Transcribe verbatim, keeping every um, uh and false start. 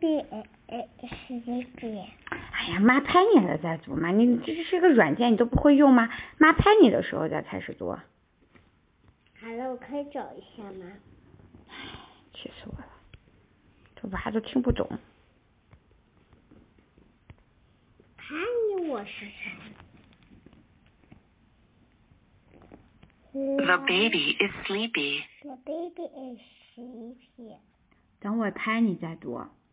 baby sleepy。 哎呀，妈拍你了再读嘛，你这是个软件，你都不会用吗？妈拍你的时候再开始读。 好了，我可以找一下吗？ 气死我了，这娃都听不懂。 拍你我是谁？ The baby is sleepy. The baby is sleepy. 等会拍你再读。